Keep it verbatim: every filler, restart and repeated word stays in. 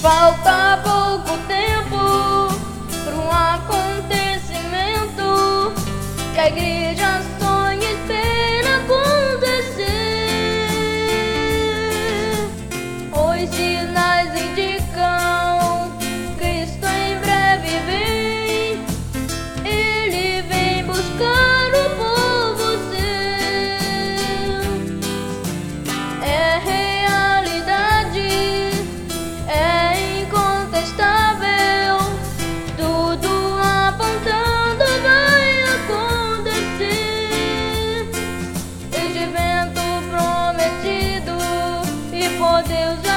Falta pouco tempo para um acontecimento que a igreja sonha e espera acontecer. Os sinais indicam Cristo em breve vem. Ele vem buscar o povo seu. É realidade, é incontestável, tudo apontando vai acontecer. Este evento prometido e por Deus